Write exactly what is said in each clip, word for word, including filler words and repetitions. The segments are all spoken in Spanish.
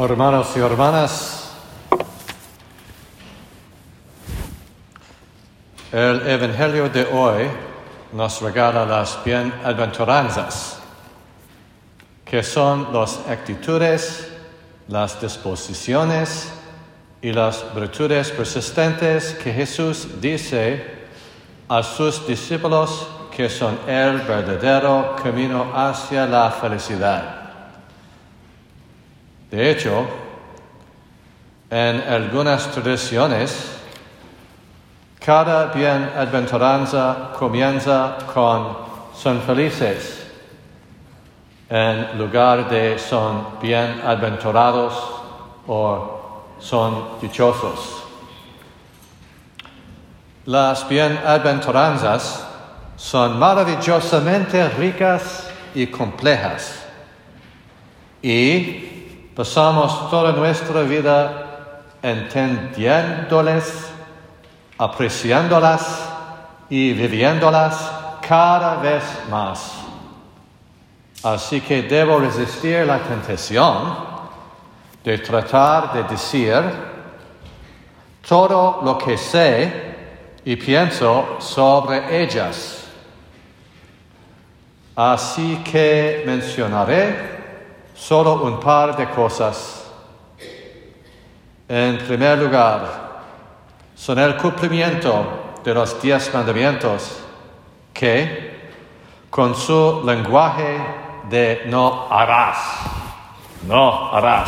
Hermanos y hermanas, el Evangelio de hoy nos regala las bienaventuranzas, que son las actitudes, las disposiciones y las virtudes persistentes que Jesús dice a sus discípulos que son el verdadero camino hacia la felicidad. De hecho, en algunas tradiciones, cada bienaventuranza comienza con son felices, en lugar de son bienaventurados o son dichosos. Las bienaventuranzas son maravillosamente ricas y complejas, y pasamos toda nuestra vida entendiéndoles, apreciándolas y viviéndolas cada vez más. Así que debo resistir la tentación de tratar de decir todo lo que sé y pienso sobre ellas. Así que mencionaré solo un par de cosas. En primer lugar, son el cumplimiento de los diez mandamientos que, con su lenguaje de no harás, no harás,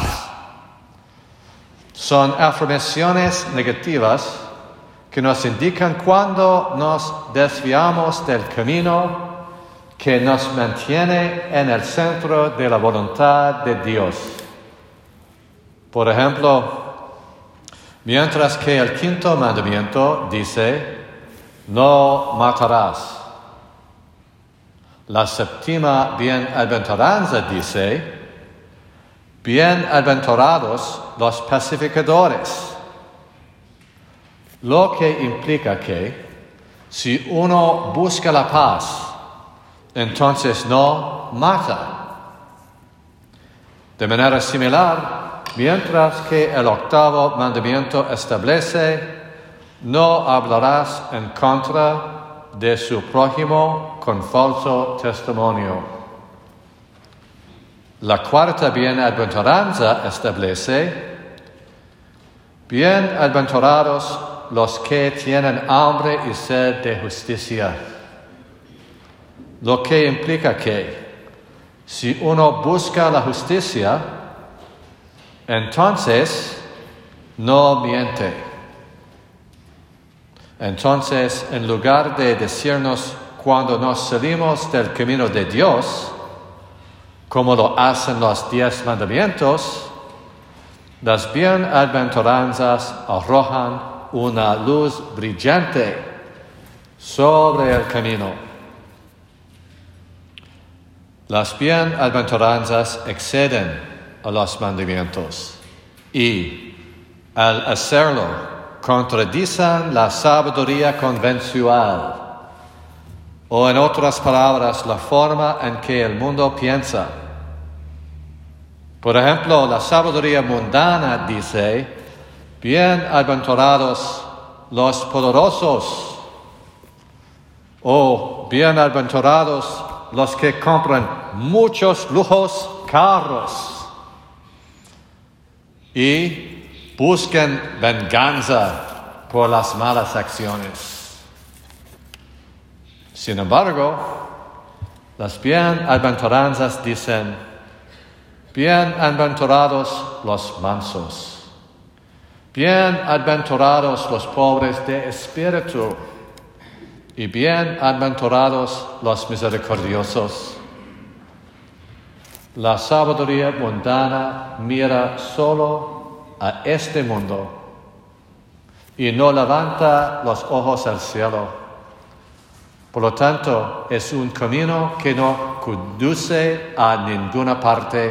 son afirmaciones negativas que nos indican cuando nos desviamos del camino que nos mantiene en el centro de la voluntad de Dios. Por ejemplo, mientras que el quinto mandamiento dice, no matarás. La séptima bienaventuranza dice, bienaventurados los pacificadores. Lo que implica que, si uno busca la paz, entonces no mata. De manera similar, mientras que el octavo mandamiento establece, no hablarás en contra de su prójimo con falso testimonio. La cuarta bienaventuranza establece, bienaventurados los que tienen hambre y sed de justicia. Lo que implica que, si uno busca la justicia, entonces no miente. Entonces, en lugar de decirnos cuando nos salimos del camino de Dios, como lo hacen los diez mandamientos, las bienaventuranzas arrojan una luz brillante sobre el camino. Las bienaventuranzas exceden a los mandamientos y, al hacerlo, contradicen la sabiduría convencional, o en otras palabras, la forma en que el mundo piensa. Por ejemplo, la sabiduría mundana dice, bienaventurados los poderosos, o bienaventurados los que compran muchos lujos carros y buscan venganza por las malas acciones. Sin embargo, las bienaventuranzas dicen, bienaventurados los mansos, bienaventurados los pobres de espíritu, y bienaventurados los misericordiosos. La sabiduría mundana mira solo a este mundo y no levanta los ojos al cielo. Por lo tanto, es un camino que no conduce a ninguna parte.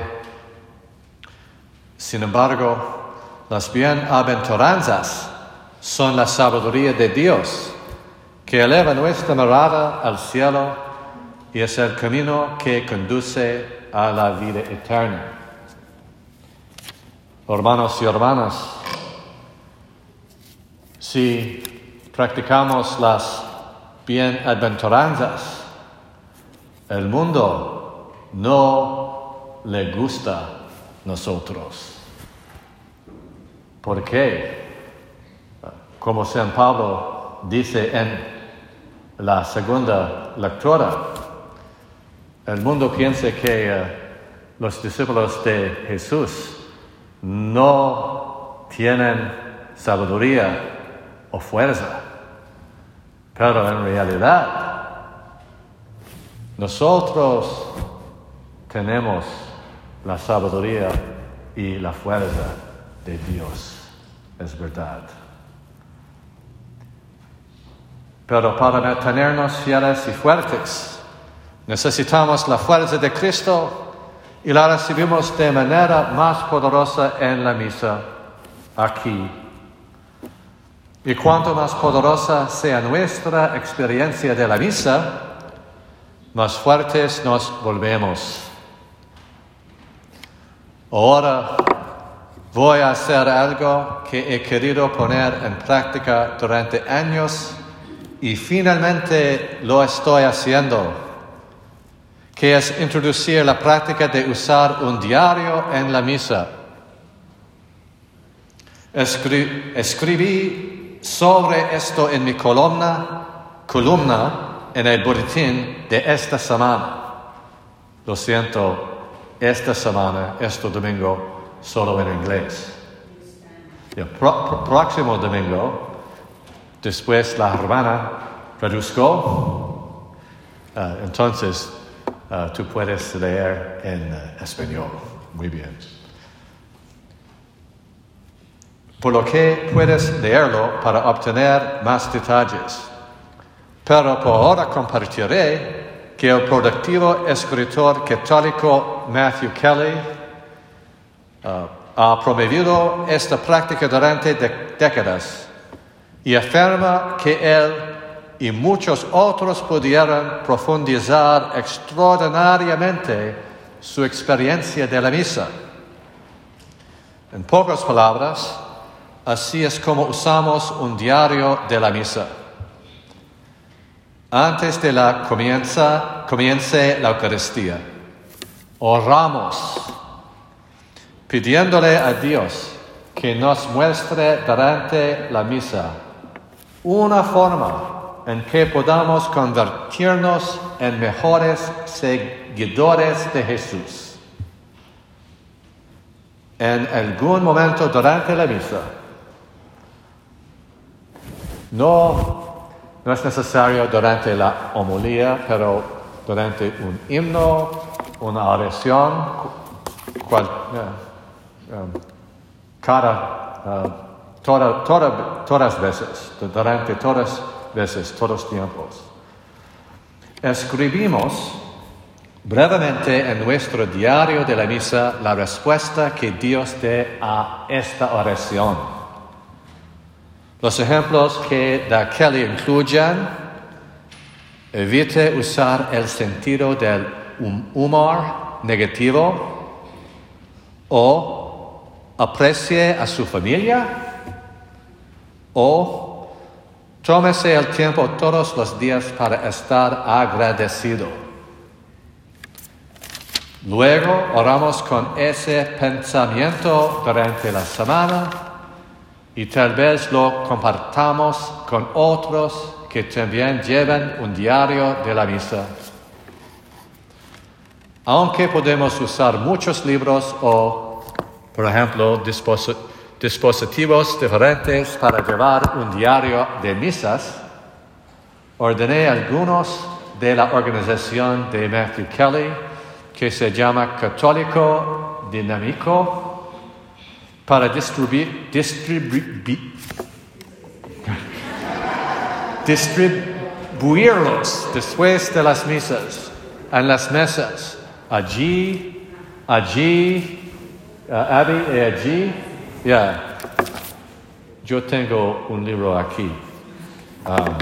Sin embargo, las bienaventuranzas son la sabiduría de Dios, que eleva nuestra mirada al cielo y es el camino que conduce a la vida eterna. Hermanos y hermanas, si practicamos las bienaventuranzas, el mundo no le gusta a nosotros. ¿Por qué? Como San Pablo dice en la segunda lectura, el mundo piensa que uh, los discípulos de Jesús no tienen sabiduría o fuerza, pero en realidad nosotros tenemos la sabiduría y la fuerza de Dios, es verdad. Pero para mantenernos fieles y fuertes, necesitamos la fuerza de Cristo y la recibimos de manera más poderosa en la misa aquí. Y cuanto más poderosa sea nuestra experiencia de la misa, más fuertes nos volvemos. Ahora voy a hacer algo que he querido poner en práctica durante años y finalmente lo estoy haciendo, que es introducir la práctica de usar un diario en la misa. Escri- escribí sobre esto en mi columna, columna en el boletín de esta semana. Lo siento, esta semana, este domingo, solo en inglés. El pro- pro- próximo domingo, después la hermana traduzco, uh, entonces uh, tú puedes leer en uh, español. Muy bien. Por lo que puedes leerlo para obtener más detalles. Pero por ahora compartiré que el productivo escritor católico Matthew Kelly uh, ha promovido esta práctica durante de- décadas y afirma que él y muchos otros pudieron profundizar extraordinariamente su experiencia de la misa. En pocas palabras, así es como usamos un diario de la misa. Antes de la comienza, comience la Eucaristía, oramos, pidiéndole a Dios que nos muestre durante la misa una forma en que podamos convertirnos en mejores seguidores de Jesús. En algún momento durante la misa, no, no es necesario durante la homilía, pero durante un himno, una oración, cual, uh, um, cada, uh, toda, toda, todas veces, durante todas veces, todos tiempos, escribimos brevemente en nuestro diario de la misa la respuesta que Dios dé a esta oración. Los ejemplos que da Kelly incluyen: evite usar el sentido del humor negativo, o aprecie a su familia, o tómese el tiempo todos los días para estar agradecido. Luego oramos con ese pensamiento durante la semana y tal vez lo compartamos con otros que también lleven un diario de la misa. Aunque podemos usar muchos libros o, por ejemplo, dispos- dispositivos diferentes para llevar un diario de misas, ordené algunos de la organización de Matthew Kelly, que se llama Católico Dinámico, para distribuir, distribu- distribuirlos después de las misas, en las mesas, allí, allí, uh, Abby, y allí. Ya, yeah. Yo tengo un libro aquí. Um,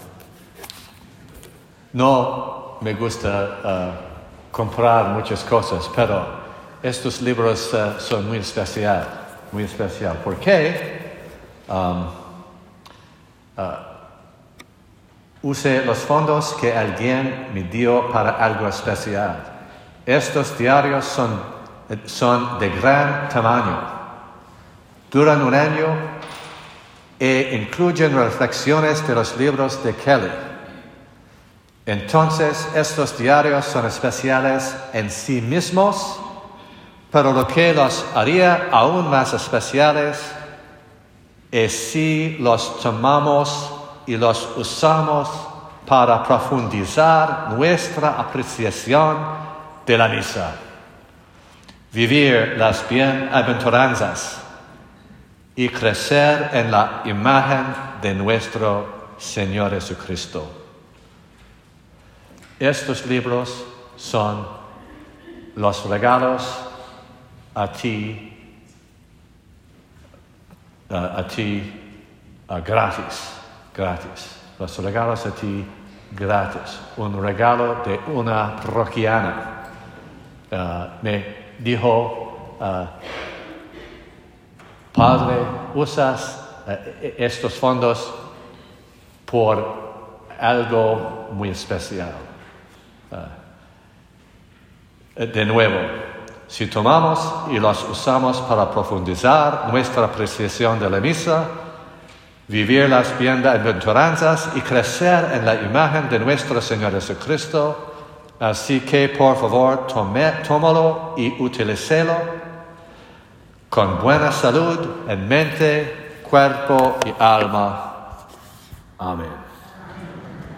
no me gusta uh, comprar muchas cosas, pero estos libros uh, son muy especiales. muy especial. ¿Por qué? Um, uh, use los fondos que alguien me dio para algo especial. Estos diarios son, son de gran tamaño. Duran un año e incluyen reflexiones de los libros de Kelly. Entonces, estos diarios son especiales en sí mismos, pero lo que los haría aún más especiales es si los tomamos y los usamos para profundizar nuestra apreciación de la misa, vivir las bienaventuranzas y crecer en la imagen de nuestro Señor Jesucristo. Estos libros son los regalos a ti, uh, a ti uh, gratis, gratis. Los regalos a ti gratis. Un regalo de una parroquiana. Uh, me dijo, uh, Padre, usas uh, estos fondos por algo muy especial. Uh, de nuevo, si tomamos y los usamos para profundizar nuestra apreciación de la misa, vivir las bienaventuranzas y crecer en la imagen de nuestro Señor Jesucristo, así que por favor tome, tómalo y utilícelo con buena salud en mente, cuerpo y alma. Amén.